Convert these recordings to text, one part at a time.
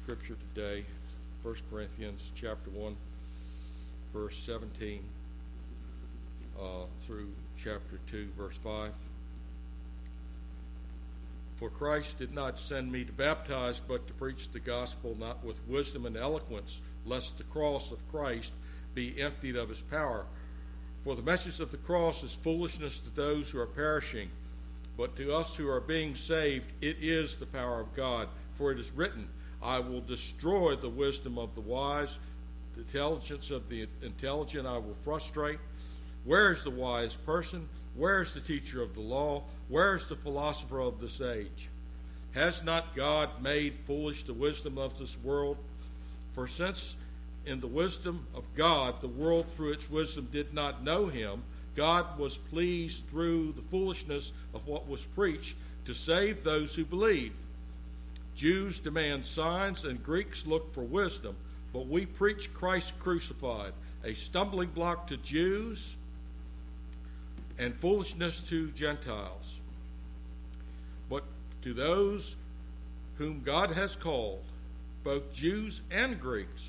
scripture today, 1 Corinthians chapter 1, verse 17 through chapter 2, verse 5. For Christ did not send me to baptize, but to preach the gospel, not with wisdom and eloquence, lest the cross of Christ be emptied of his power. For the message of the cross is foolishness to those who are perishing, but to us who are being saved, it is the power of God. For it is written, I will destroy the wisdom of the wise, the intelligence of the intelligent I will frustrate. Where is the wise person? Where is the teacher of the law? Where is the philosopher of this age? Has not God made foolish the wisdom of this world? For since in the wisdom of God, the world through its wisdom did not know him, God was pleased through the foolishness of what was preached to save those who believe. Jews demand signs and Greeks look for wisdom, but we preach Christ crucified, a stumbling block to Jews and foolishness to Gentiles. But to those whom God has called, both Jews and Greeks,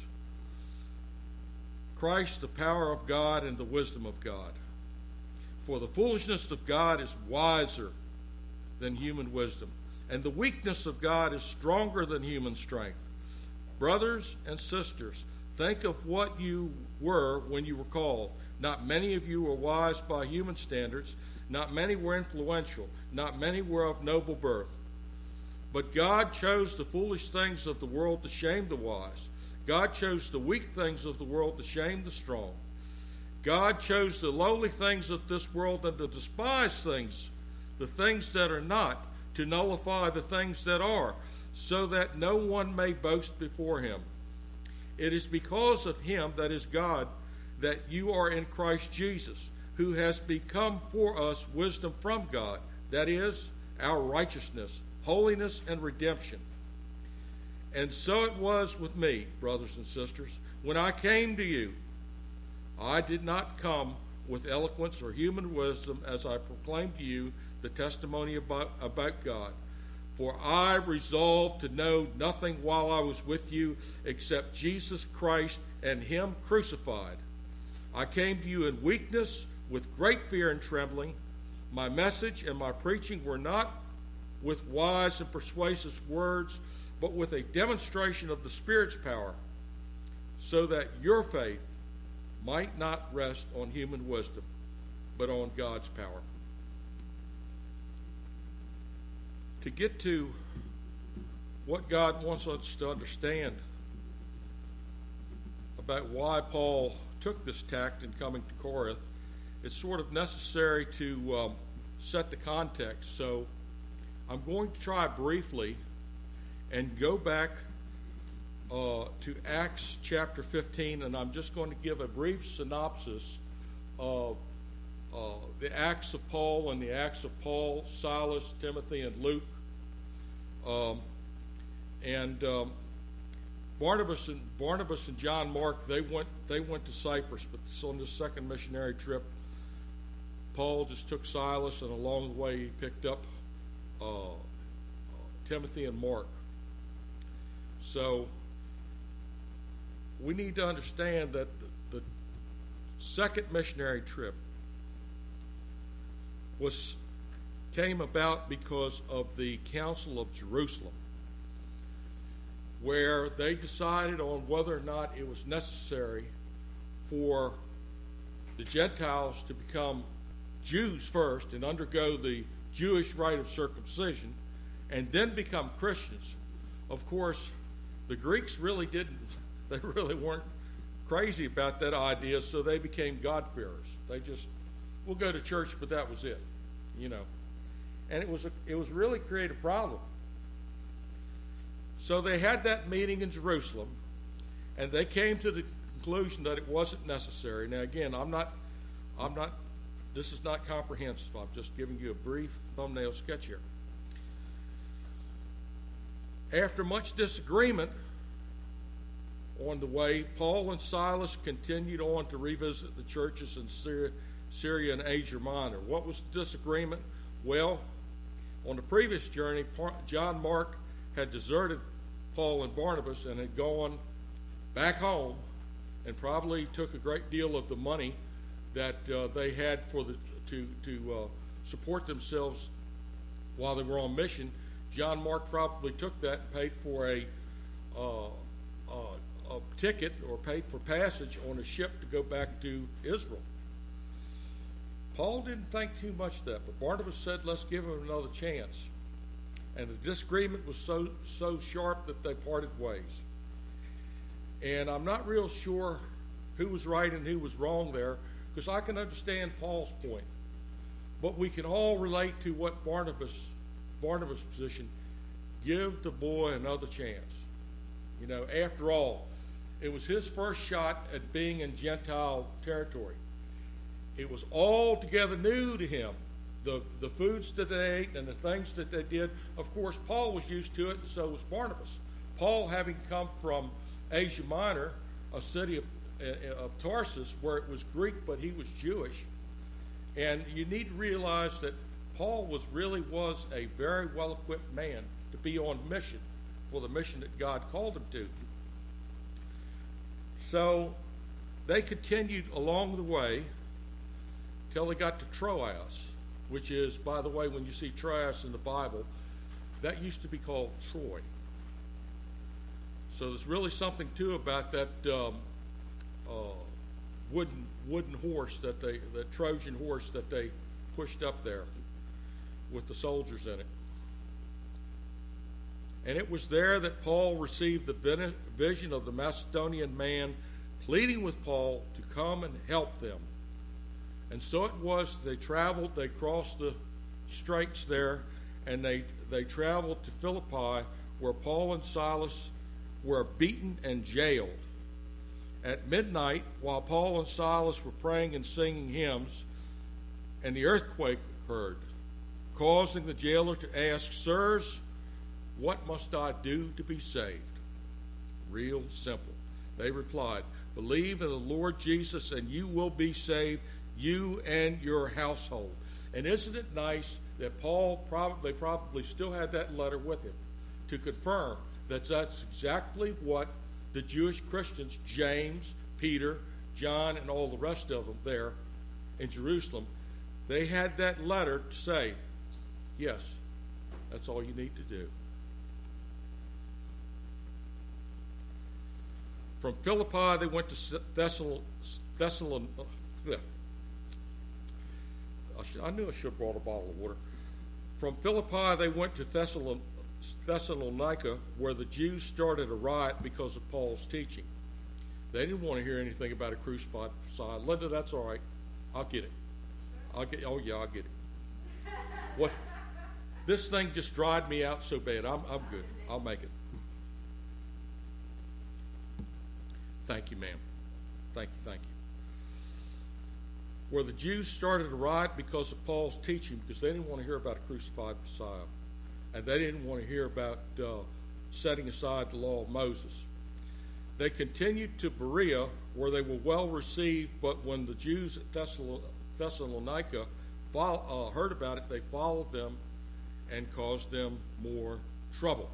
Christ, the power of God and the wisdom of God. For the foolishness of God is wiser than human wisdom, and the weakness of God is stronger than human strength. Brothers and sisters, think of what you were when you were called. Not many of you were wise by human standards. Not many were influential. Not many were of noble birth. But God chose the foolish things of the world to shame the wise. God chose the weak things of the world to shame the strong. God chose the lowly things of this world and the despised things, the things that are not, to nullify the things that are, so that no one may boast before him. It is because of him, that is God, that you are in Christ Jesus, who has become for us wisdom from God, that is, our righteousness, holiness, and redemption. And so it was with me, brothers and sisters. When I came to you, I did not come with eloquence or human wisdom as I proclaimed to you the testimony about God. For I resolved to know nothing while I was with you except Jesus Christ and him crucified. I came to you in weakness, with great fear and trembling. My message and my preaching were not with wise and persuasive words, but with a demonstration of the Spirit's power, so that your faith might not rest on human wisdom, but on God's power. To get to what God wants us to understand about why Paul took this tact in coming to Corinth, it's sort of necessary to set the context. So I'm going to try briefly and go back to Acts chapter 15, and I'm just going to give a brief synopsis of the Acts of Paul and the Acts of Paul, Silas, Timothy, and Luke. Barnabas and John Mark, they went to Cyprus, but on this second missionary trip, Paul just took Silas, and along the way he picked up Timothy and Mark. So we need to understand that the second missionary trip came about because of the Council of Jerusalem, where they decided on whether or not it was necessary for the Gentiles to become Jews first and undergo the Jewish rite of circumcision and then become Christians. Of course, the Greeks really weren't crazy about that idea, so they became God-fearers. They just, we'll go to church, but that was it, And it was really create a problem. So they had that meeting in Jerusalem, and they came to the conclusion that it wasn't necessary. Now again, this is not comprehensive. I'm just giving you a brief thumbnail sketch here. After much disagreement on the way, Paul and Silas continued on to revisit the churches in Syria and Asia Minor. What was the disagreement? Well, on the previous journey, John Mark had deserted Paul and Barnabas and had gone back home and probably took a great deal of the money that they had to support themselves while they were on mission. John Mark probably took that and paid for a ticket or paid for passage on a ship to go back to Israel. Paul didn't think too much of that, but Barnabas said, let's give him another chance. And the disagreement was so sharp that they parted ways. And I'm not real sure who was right and who was wrong there, because I can understand Paul's point. But we can all relate to what Barnabas' position, give the boy another chance. You know, after all, it was his first shot at being in Gentile territory. It was altogether new to him. The foods that they ate and the things that they did. Of course, Paul was used to it, and so was Barnabas. Paul, having come from Asia Minor, a city of Tarsus, where it was Greek, but he was Jewish. And you need to realize that Paul was a very well-equipped man to be on mission for the mission that God called him to. So they continued along the way till they got to Troas, which is, by the way, when you see Troas in the Bible, that used to be called Troy. So there's really something too about that wooden horse that Trojan horse that they pushed up there with the soldiers in it. And it was there that Paul received the vision of the Macedonian man pleading with Paul to come and help them. And so it was, they crossed the straits there, and they traveled to Philippi, where Paul and Silas were beaten and jailed. At midnight, while Paul and Silas were praying and singing hymns, and the earthquake occurred, causing the jailer to ask, "Sirs, what must I do to be saved?" Real simple. They replied, "Believe in the Lord Jesus, and you will be saved, you and your household." And isn't it nice that they probably still had that letter with him to confirm that that's exactly what the Jewish Christians, James, Peter, John, and all the rest of them there in Jerusalem, they had that letter to say, yes, that's all you need to do. From Philippi, they went to Thessalonica. I knew I should have brought a bottle of water. From Philippi, they went to Thessalonica, where the Jews started a riot because of Paul's teaching. They didn't want to hear anything about a crucified Messiah. Linda, that's all right. I'll get it. I'll get it. What? This thing just dried me out so bad. I'm good. I'll make it. Thank you, ma'am. Thank you. Where the Jews started a riot because of Paul's teaching, because they didn't want to hear about a crucified Messiah. And they didn't want to hear about setting aside the law of Moses. They continued to Berea, where they were well received, but when the Jews at Thessalonica heard about it, they followed them and caused them more trouble.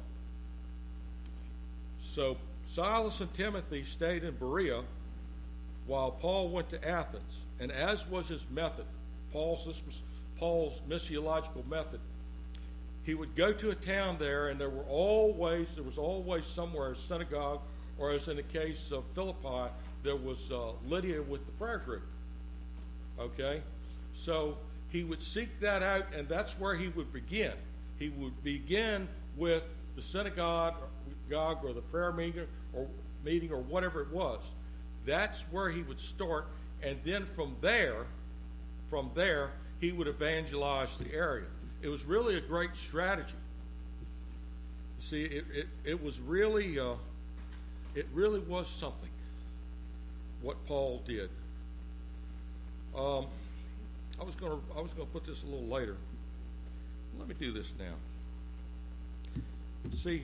So Silas and Timothy stayed in Berea while Paul went to Athens. And as was his method, this was Paul's missiological method, he would go to a town there, and there was always somewhere a synagogue, or as in the case of Philippi, there was Lydia with the prayer group. Okay? So he would seek that out, and that's where he would begin. He would begin with the synagogue or the prayer meeting or whatever it was. That's where he would start, and then from there, he would evangelize the area. It was really a great strategy. You see, it was really was something what Paul did. I was going to put this a little later. Let me do this now. See,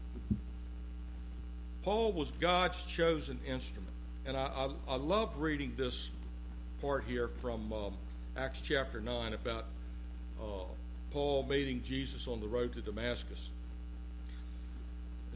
Paul was God's chosen instrument, and I love reading this part here from Acts chapter 9 about Paul meeting Jesus on the road to Damascus.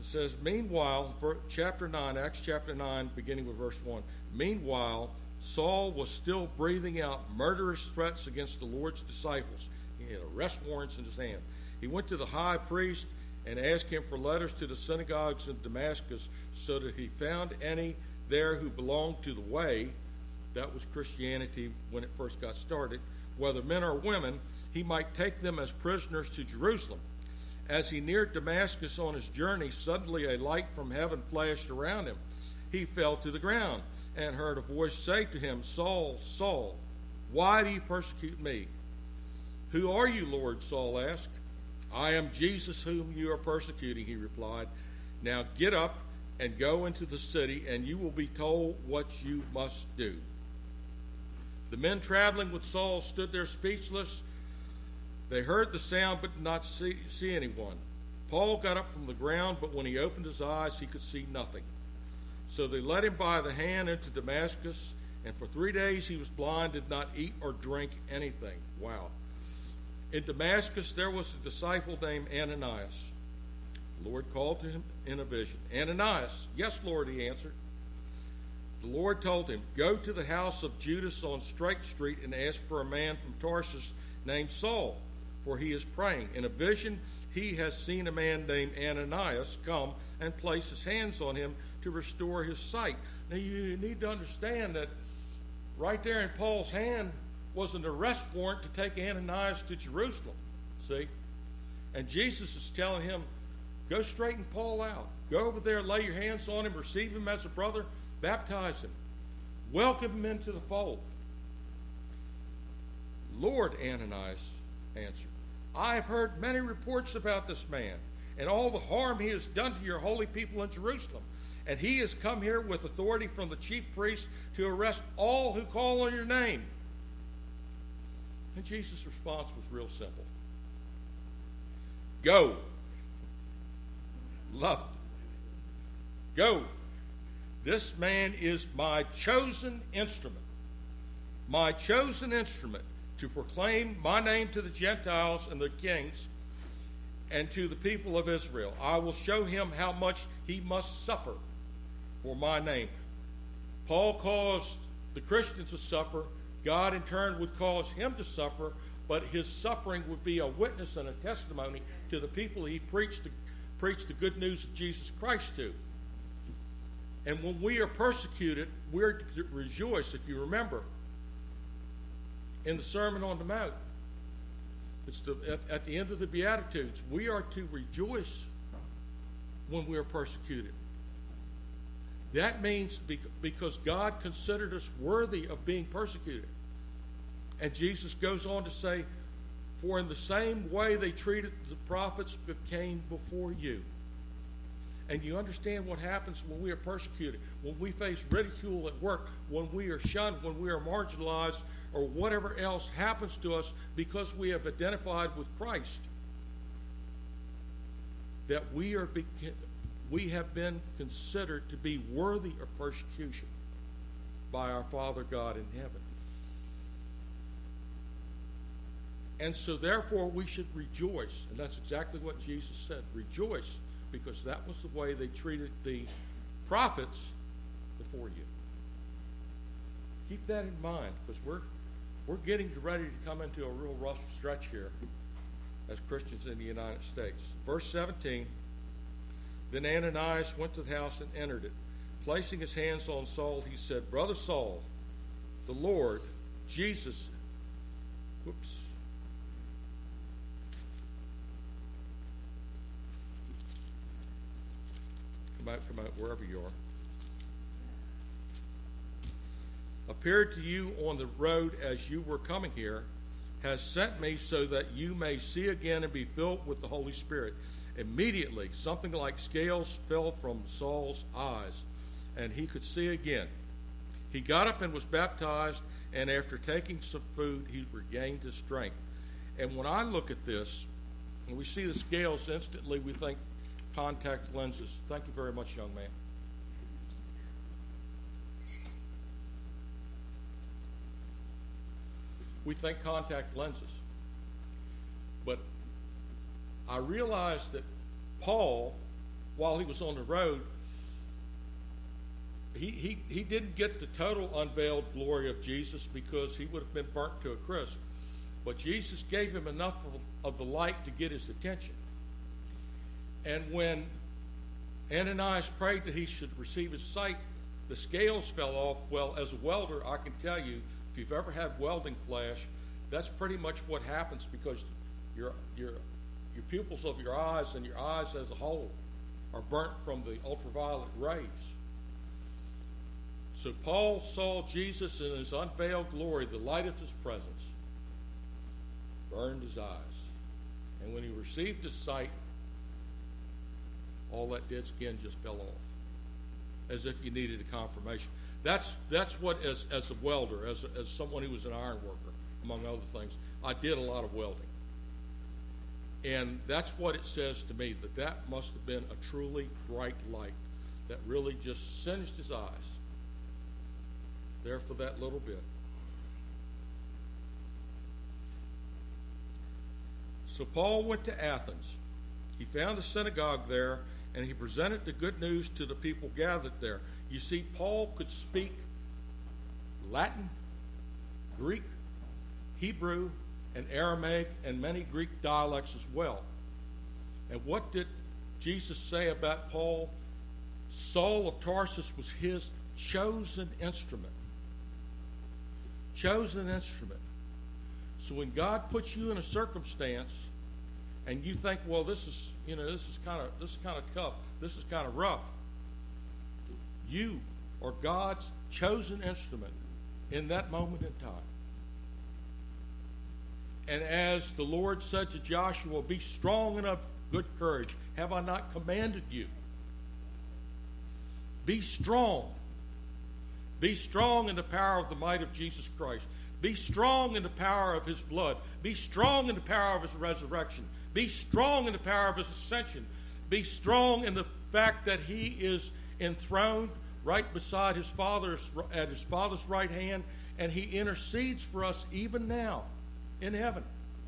It says, meanwhile, chapter 9, Acts chapter 9, beginning with verse 1. Meanwhile, Saul was still breathing out murderous threats against the Lord's disciples. He had arrest warrants in his hand. He went to the high priest and asked him for letters to the synagogues in Damascus, so that he found any there who belonged to the way, that was Christianity when it first got started, whether men or women, he might take them as prisoners to Jerusalem. As he neared Damascus on his journey, suddenly a light from heaven flashed around him. He fell to the ground and heard a voice say to him, Saul, Saul, why do you persecute me? Who are you, Lord? Saul asked. I am Jesus whom you are persecuting, he replied. Now get up and go into the city, and you will be told what you must do. The men traveling with Saul stood there speechless. They heard the sound but did not see anyone. Paul got up from the ground, but when he opened his eyes, he could see nothing. So they led him by the hand into Damascus, and for 3 days he was blind, did not eat or drink anything. Wow. In Damascus there was a disciple named Ananias. The Lord called to him in a vision. Ananias. Yes, Lord, he answered. The Lord told him, go to the house of Judas on Straight Street and ask for a man from Tarsus named Saul, for he is praying. In a vision he has seen a man named Ananias come and place his hands on him to restore his sight. Now you need to understand that right there in Paul's hand was an arrest warrant to take Ananias to Jerusalem. See? And Jesus is telling him, go straighten Paul out. Go over there, lay your hands on him, receive him as a brother, baptize him. Welcome him into the fold. Lord, Ananias answered, I have heard many reports about this man and all the harm he has done to your holy people in Jerusalem. And he has come here with authority from the chief priest to arrest all who call on your name. And Jesus' response was real simple. Go. Love it. Go. This man is my chosen instrument. My chosen instrument to proclaim my name to the Gentiles and the kings and to the people of Israel. I will show him how much he must suffer for my name. Paul caused the Christians to suffer. God in turn would cause him to suffer, but his suffering would be a witness and a testimony to the people he preached the good news of Jesus Christ to. And when we are persecuted, we're to rejoice. If you remember, in the Sermon on the Mount, it's at the end of the Beatitudes, we are to rejoice when we are persecuted. That means because God considered us worthy of being persecuted. And Jesus goes on to say, for in the same way they treated the prophets that came before you. And you understand what happens when we are persecuted, when we face ridicule at work, when we are shunned, when we are marginalized, or whatever else happens to us because we have identified with Christ. That we have been considered to be worthy of persecution by our Father God in heaven. And so therefore we should rejoice. And that's exactly what Jesus said. Rejoice, because that was the way they treated the prophets before you. Keep that in mind, because we're getting ready to come into a real rough stretch here as Christians in the United States. Verse 17, then Ananias went to the house and entered it. Placing his hands on Saul, he said, Brother Saul, the Lord, Jesus, Come out, wherever you are. Appeared to you on the road as you were coming here, has sent me so that you may see again and be filled with the Holy Spirit. Immediately, something like scales fell from Saul's eyes, and he could see again. He got up and was baptized, and after taking some food, he regained his strength. And when I look at this, and we see the scales, instantly we think contact lenses. Thank you very much, young man. We think contact lenses. But I realized that Paul while he was on the road, he didn't get the total unveiled glory of Jesus because he would have been burnt to a crisp. But Jesus gave him enough of the light to get his attention. And when Ananias prayed that he should receive his sight, the scales fell off. Well, as a welder, I can tell you, if you've ever had welding flash, that's pretty much what happens, because your pupils of your eyes and your eyes as a whole are burnt from the ultraviolet rays. So Paul saw Jesus in his unveiled glory, the light of his presence, burned his eyes. And when he received his sight, all that dead skin just fell off, as if you needed a confirmation. That's what, as a welder, as someone who was an iron worker, among other things, I did a lot of welding. And that's what it says to me, that must have been a truly bright light that really just singed his eyes there for that little bit. So Paul went to Athens. He found a synagogue there, and he presented the good news to the people gathered there. You see, Paul could speak Latin, Greek, Hebrew, and Aramaic, and many Greek dialects as well. And what did Jesus say about Paul? Saul of Tarsus was his chosen instrument. Chosen instrument. So when God puts you in a circumstance and you think, well, this is kind of tough, this is kind of rough, you are God's chosen instrument in that moment in time. And as the Lord said to Joshua, be strong and of good courage. Have I not commanded you? Be strong. Be strong in the power of the might of Jesus Christ. Be strong in the power of his blood. Be strong in the power of his resurrection. Be strong in the power of his ascension. Be strong in the fact that he is enthroned right beside his Father, at his Father's right hand, and he intercedes for us even now in heaven.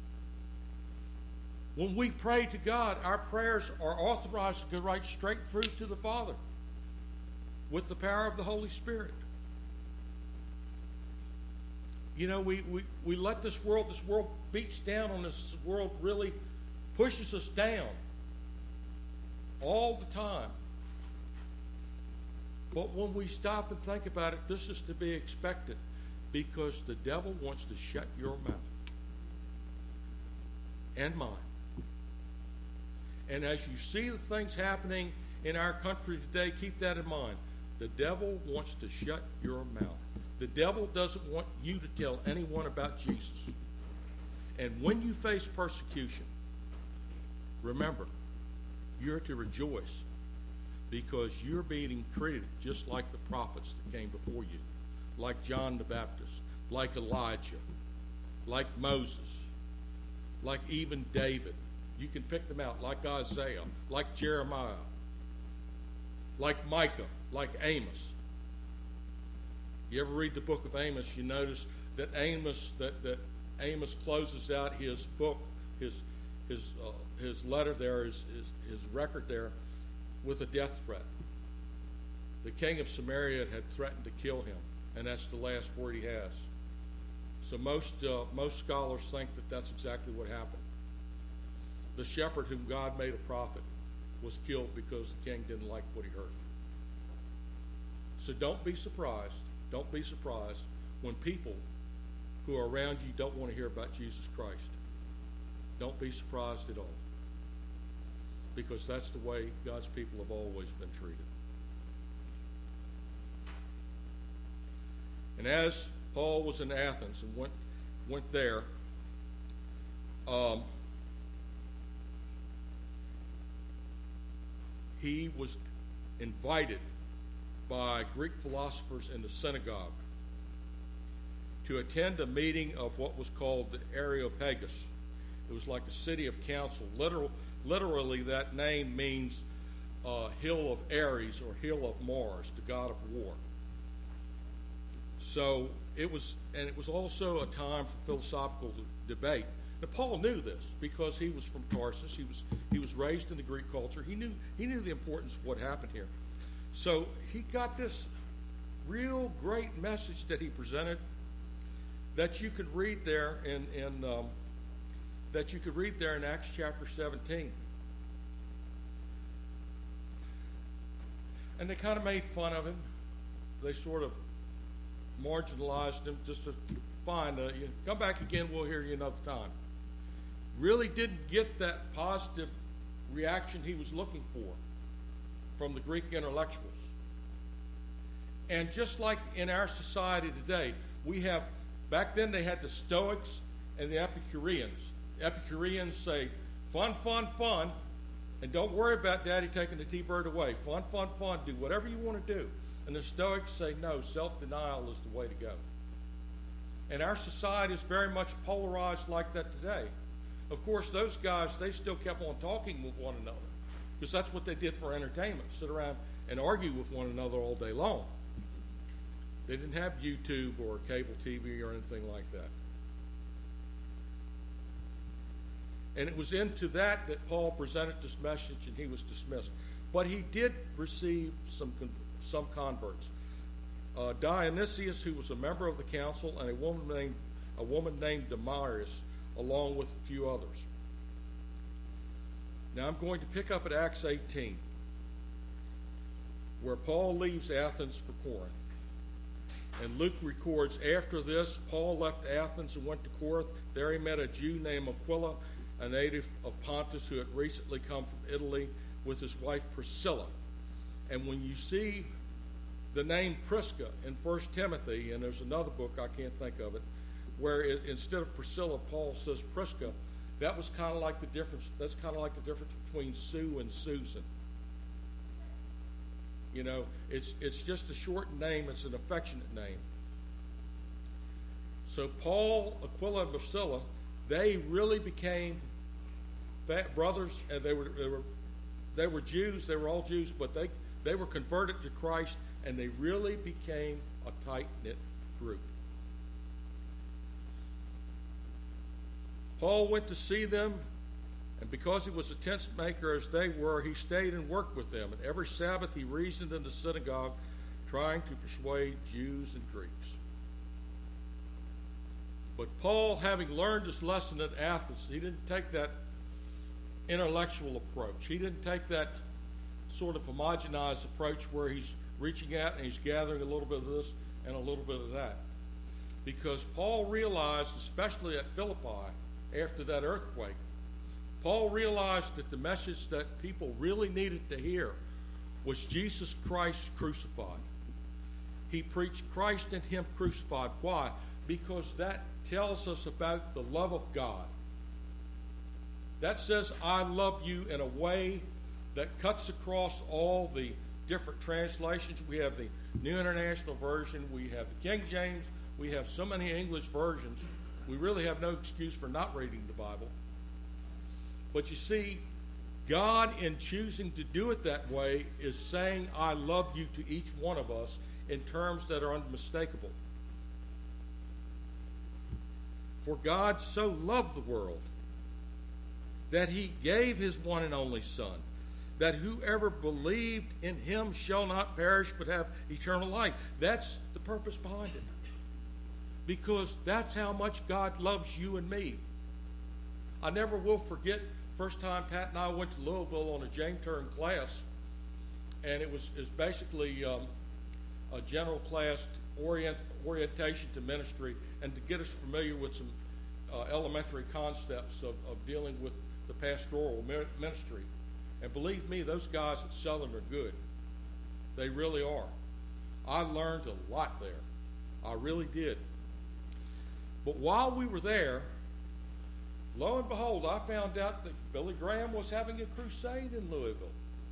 When we pray to God, our prayers are authorized to go right straight through to the Father with the power of the Holy Spirit. You know, we let this world beats down on us. This world really pushes us down all the time. But when we stop and think about it, this is to be expected, because the devil wants to shut your mouth and mine. And as you see the things happening in our country today, keep that in mind. The devil wants to shut your mouth. The devil doesn't want you to tell anyone about Jesus. And when you face persecution, remember, you're to rejoice, because you're being treated just like the prophets that came before you, like John the Baptist, like Elijah, like Moses, like even David. You can pick them out, like Isaiah, like Jeremiah, like Micah, like Amos. You ever read the book of Amos, you notice that Amos closes out his book, his letter there, his record there, with a death threat. The king of Samaria had threatened to kill him, and that's the last word he has. So most scholars think that that's exactly what happened. The shepherd whom God made a prophet was killed because the king didn't like what he heard. So don't be surprised. Don't be surprised when people who are around you don't want to hear about Jesus Christ. Don't be surprised at all, because that's the way God's people have always been treated. And as Paul was in Athens and went there, he was invited by Greek philosophers in the synagogue to attend a meeting of what was called the Areopagus. It was like a city of council. Literally, that name means hill of Ares, or hill of Mars, the god of war. So it was also a time for philosophical debate. Now, Paul knew this because he was from Tarsus. He was raised in the Greek culture. He knew the importance of what happened here. So he got this real great message that he presented that you could read there in Acts chapter 17. And they kind of made fun of him. They sort of marginalized him just to fine. You come back again, we'll hear you another time. Really didn't get that positive reaction he was looking for from the Greek intellectuals. And just like in our society today, we have, back then they had the Stoics and the Epicureans. The Epicureans say, fun, fun, fun, and don't worry about Daddy taking the T-bird away. Fun, fun, fun, do whatever you want to do. And the Stoics say, no, self-denial is the way to go. And our society is very much polarized like that today. Of course, those guys, they still kept on talking with one another because that's what they did for entertainment, sit around and argue with one another all day long. They didn't have YouTube or cable TV or anything like that. And it was into that Paul presented this message, and he was dismissed. But he did receive some converts. Dionysius, who was a member of the council, and a woman named Damaris, along with a few others. Now I'm going to pick up at Acts 18, where Paul leaves Athens for Corinth. And Luke records, after this, Paul left Athens and went to Corinth. There he met a Jew named Aquila, a native of Pontus, who had recently come from Italy with his wife Priscilla. And when you see the name Prisca in 1 Timothy, and there's another book, I can't think of it, where instead of Priscilla, Paul says Prisca, that was kind of like the difference. That's kind of like the difference between Sue and Susan. You know, it's just a shortened name. It's an affectionate name. So Paul, Aquila, and Priscilla, they really became brothers, and they were Jews. They were all Jews, but they were converted to Christ, and they really became a tight-knit group. Paul went to see them, and because he was a tent maker as they were, he stayed and worked with them. And every Sabbath he reasoned in the synagogue, trying to persuade Jews and Greeks. But Paul, having learned his lesson at Athens, he didn't take that intellectual approach. He didn't take that sort of homogenized approach where he's reaching out and he's gathering a little bit of this and a little bit of that. Because Paul realized, especially at Philippi, after that earthquake, Paul realized that the message that people really needed to hear was Jesus Christ crucified. He preached Christ and Him crucified. Why? Because that tells us about the love of God. That says, I love you in a way that cuts across all the different translations. We have the New International Version. We have the King James. We have so many English versions. We really have no excuse for not reading the Bible. But you see, God, in choosing to do it that way, is saying, I love you to each one of us in terms that are unmistakable. For God so loved the world that He gave His one and only Son, that whoever believed in Him shall not perish but have eternal life. That's the purpose behind it. Because that's how much God loves you and me. I never will forget first time Pat and I went to Louisville on a Jane Turn class, and it was basically a general class orientation to ministry and to get us familiar with some elementary concepts of dealing with the pastoral ministry. And believe me, those guys at Southern are good. They really are. I learned a lot there. I really did. But while we were there, lo and behold, I found out that Billy Graham was having a crusade in Louisville.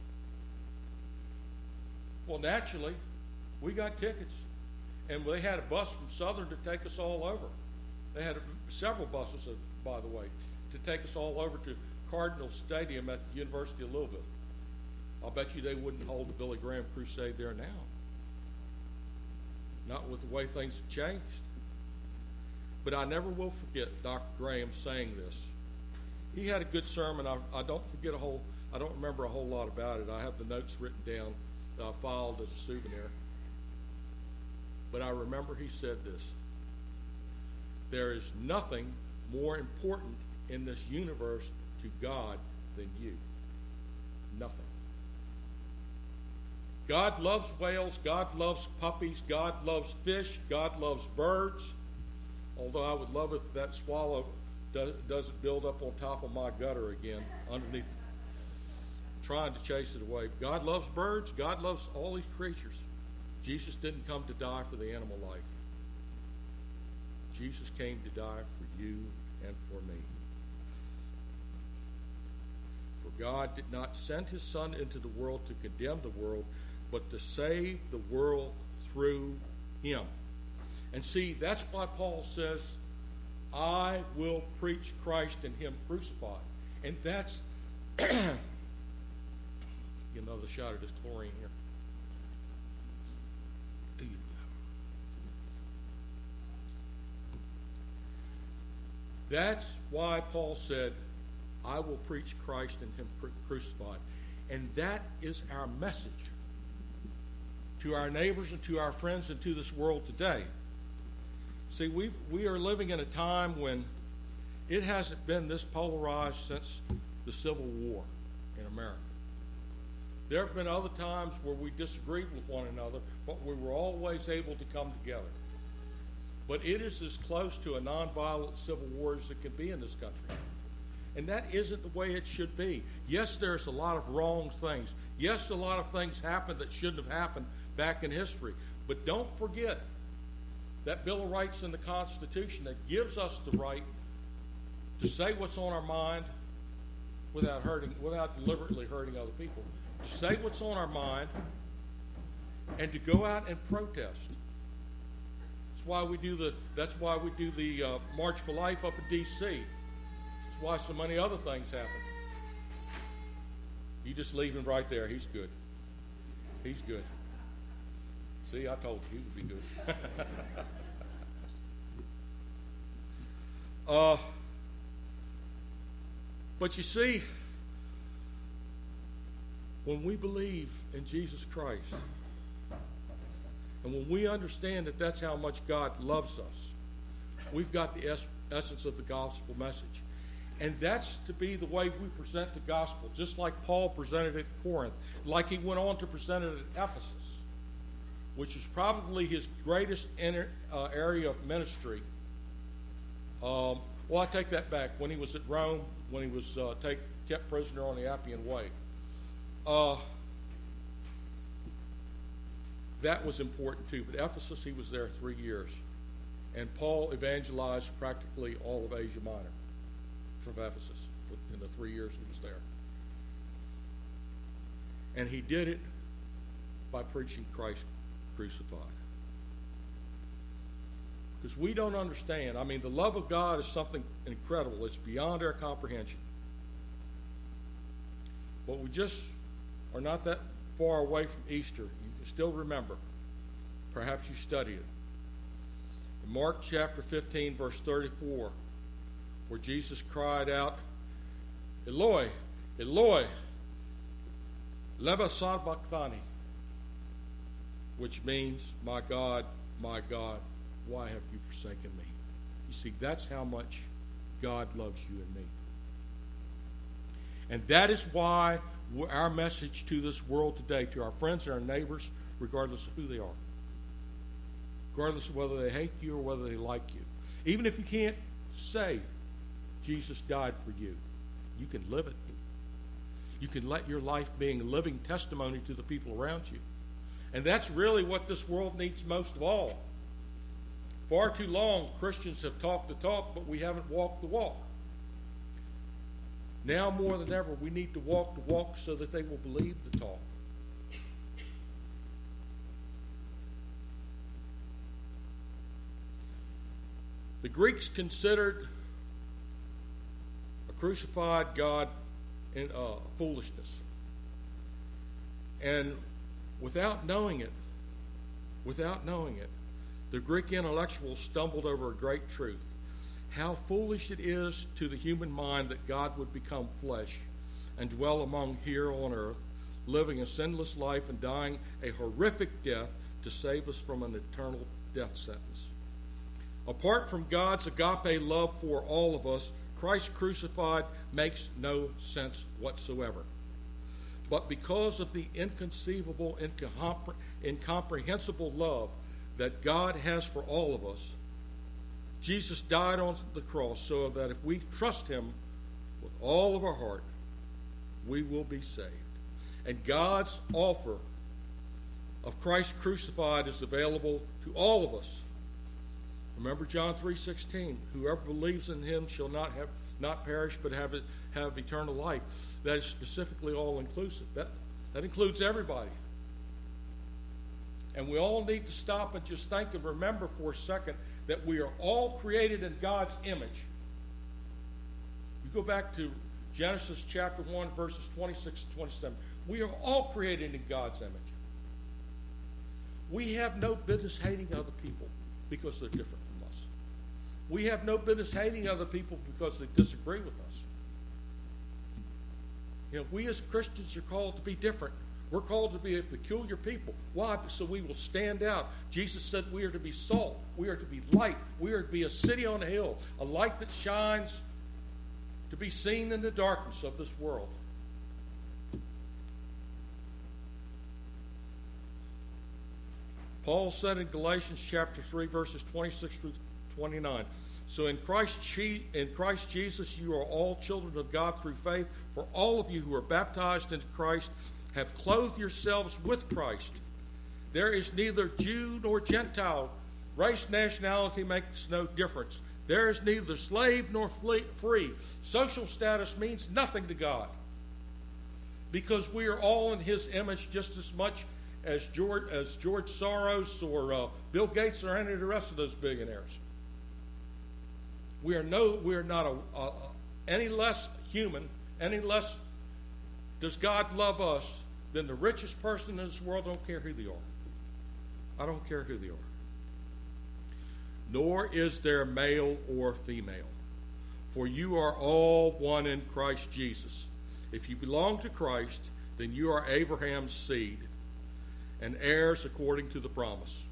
Well, naturally, we got tickets. And they had a bus from Southern to take us all over. They had several buses, by the way, to take us all over to Cardinal Stadium at the University of Louisville. I'll bet you they wouldn't hold the Billy Graham crusade there now. Not with the way things have changed. But I never will forget Dr. Graham saying this. He had a good sermon. I don't remember a whole lot about it. I have the notes written down that I filed as a souvenir. But I remember he said this: there is nothing more important in this universe to God than you. Nothing. God loves whales. God loves puppies. God loves fish. God loves birds. Although I would love if that swallow doesn't build up on top of my gutter again underneath, trying to chase it away. God loves birds. God loves all these creatures. Jesus didn't come to die for the animal life. Jesus came to die for you and for me. For God did not send his Son into the world to condemn the world, but to save the world through him. And see, that's why Paul says, I will preach Christ and him crucified. And that's, get another shot of this chlorine here. That's why Paul said, I will preach Christ and him crucified. And that is our message to our neighbors and to our friends and to this world today. See, we are living in a time when it hasn't been this polarized since the Civil War in America. There have been other times where we disagreed with one another, but we were always able to come together. But it is as close to a nonviolent civil war as it can be in this country. And that isn't the way it should be. Yes, there's a lot of wrong things. Yes, a lot of things happened that shouldn't have happened back in history. But don't forget that Bill of Rights in the Constitution that gives us the right to say what's on our mind without deliberately hurting other people. To say what's on our mind and to go out and protest. That's why we do the March for Life up in D.C. That's why so many other things happen. You just leave him right there. He's good. He's good. See, I told you he would be good. But you see, when we believe in Jesus Christ, and when we understand that that's how much God loves us, we've got the essence of the gospel message. And that's to be the way we present the gospel, just like Paul presented it at Corinth, like he went on to present it at Ephesus, which is probably his greatest area of ministry. Well, I take that back. When he was at Rome, when he was kept prisoner on the Appian Way, that was important too. But Ephesus, he was there 3 years. And Paul evangelized practically all of Asia Minor from Ephesus in the 3 years he was there. And he did it by preaching Christ crucified. Because we don't understand. I mean, the love of God is something incredible. It's beyond our comprehension. But we just are not that far away from Easter. You can still remember. Perhaps you studied it. In Mark chapter 15, verse 34, where Jesus cried out, Eloi, Eloi, lema sabachthani, which means, my God, why have you forsaken me? You see, that's how much God loves you and me. And that is why our message to this world today, to our friends and our neighbors, regardless of who they are, regardless of whether they hate you or whether they like you, even if you can't say Jesus died for you, you can live it. You can let your life being a living testimony to the people around you. And that's really what this world needs most of all. Far too long, Christians have talked the talk, but we haven't walked the walk. Now more than ever, we need to walk the walk so that they will believe the talk. The Greeks considered a crucified God in foolishness. And without knowing it, the Greek intellectuals stumbled over a great truth. how foolish it is to the human mind that God would become flesh and dwell among here on earth, living a sinless life and dying a horrific death to save us from an eternal death sentence. Apart from God's agape love for all of us, Christ crucified makes no sense whatsoever. But because of the inconceivable, incomprehensible love that God has for all of us, Jesus died on the cross so that if we trust him with all of our heart, we will be saved. And God's offer of Christ crucified is available to all of us. Remember John 3:16, whoever believes in him shall not perish but have eternal life. That is specifically all-inclusive. That includes everybody. And we all need to stop and just think and remember for a second that we are all created in God's image. You go back to Genesis chapter 1, verses 26 and 27. We are all created in God's image. We have no business hating other people because they're different from us. We have no business hating other people because they disagree with us. You know, we as Christians are called to be different. We're called to be a peculiar people. Why? So we will stand out. Jesus said we are to be salt. We are to be light. We are to be a city on a hill, a light that shines to be seen in the darkness of this world. Paul said in Galatians chapter 3, verses 26 through 29, so in Christ Jesus you are all children of God through faith, for all of you who are baptized into Christ have clothed yourselves with Christ. There is neither Jew nor Gentile. Race, nationality makes no difference. There is neither slave nor free. Social status means nothing to God, because we are all in his image just as much as George Soros or Bill Gates or any of the rest of those billionaires. We are not any less human, any less does God love us than the richest person in this world. I don't care who they are. I don't care who they are. Nor is there male or female, for you are all one in Christ Jesus. If you belong to Christ, then you are Abraham's seed and heirs according to the promise.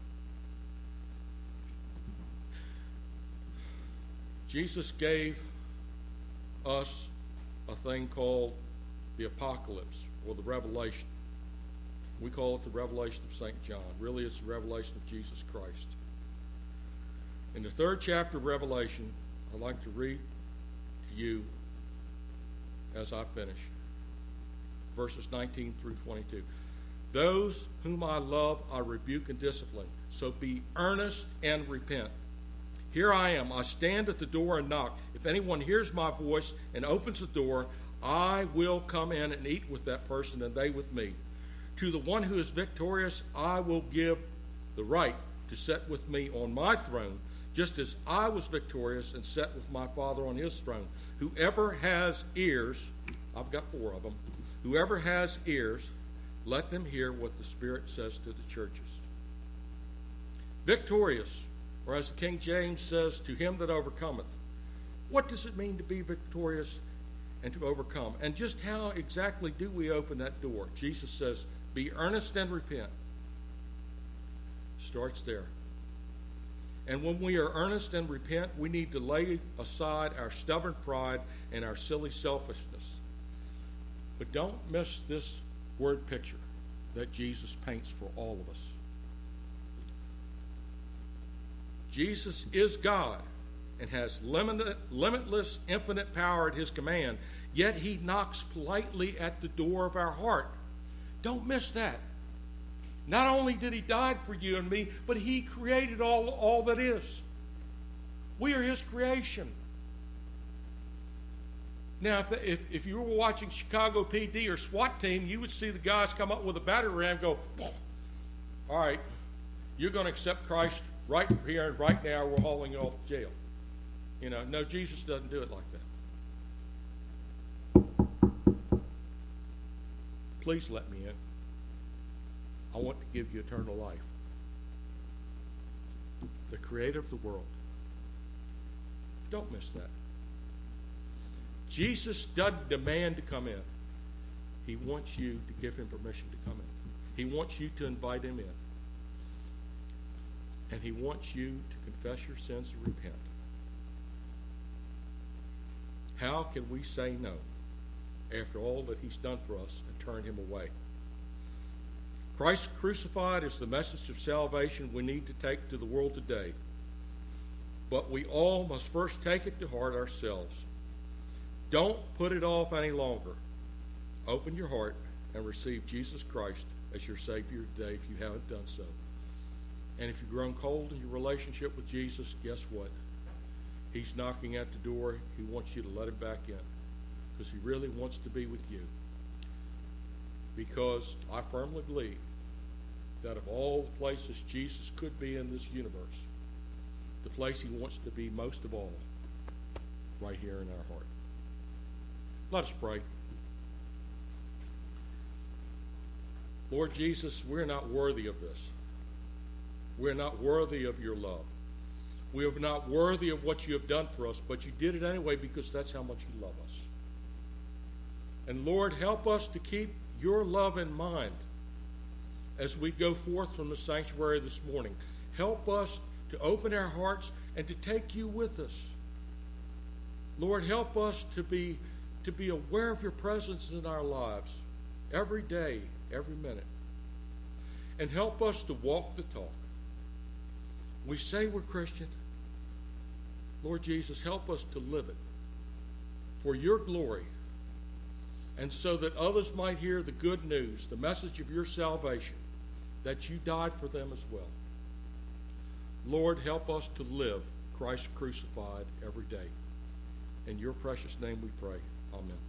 Jesus gave us a thing called the apocalypse or the revelation. We call it the revelation of St. John. Really, it's the revelation of Jesus Christ. In the 3rd chapter of Revelation, I'd like to read to you as I finish, verses 19 through 22. Those whom I love, I rebuke and discipline. So be earnest and repent. Here I am. I stand at the door and knock. If anyone hears my voice and opens the door, I will come in and eat with that person and they with me. To the one who is victorious, I will give the right to sit with me on my throne, just as I was victorious and sat with my Father on his throne. Whoever has ears, I've got 4 of them, whoever has ears, let them hear what the Spirit says to the churches. Victorious, or as the King James says, to him that overcometh. What does it mean to be victorious and to overcome? And just how exactly do we open that door? Jesus says, be earnest and repent. Starts there. And when we are earnest and repent, we need to lay aside our stubborn pride and our silly selfishness. But don't miss this word picture that Jesus paints for all of us. Jesus is God and has limitless, infinite power at his command, yet he knocks politely at the door of our heart. Don't miss that. Not only did he die for you and me, but he created all that is. We are his creation. Now, if you were watching Chicago PD or SWAT team, you would see the guys come up with a battering ram and go, all right, you're going to accept Christ right here and right now. We're hauling you off to jail. You know, no, Jesus doesn't do it like that. Please let me in. I want to give you eternal life. The creator of the world, Don't miss that. Jesus doesn't demand to come in. He wants you to give him permission to come in. He wants you to invite him in. And he wants you to confess your sins and repent. How can we say no after all that he's done for us and turn him away? Christ crucified is the message of salvation we need to take to the world today. But we all must first take it to heart ourselves. Don't put it off any longer. Open your heart and receive Jesus Christ as your Savior today if you haven't done so. And if you've grown cold in your relationship with Jesus, guess what? He's knocking at the door. He wants you to let him back in because he really wants to be with you. Because I firmly believe that of all the places Jesus could be in this universe, the place he wants to be most of all, right here in our heart. Let us pray. Lord Jesus, we're not worthy of this. We're not worthy of your love. We are not worthy of what you have done for us, but you did it anyway because that's how much you love us. And Lord, help us to keep your love in mind as we go forth from the sanctuary this morning. Help us to open our hearts and to take you with us. Lord, help us to be aware of your presence in our lives every day, every minute. And help us to walk the talk. We say we're Christian. Lord Jesus, help us to live it for your glory and so that others might hear the good news, the message of your salvation, that you died for them as well. Lord, help us to live Christ crucified every day. In your precious name we pray. Amen.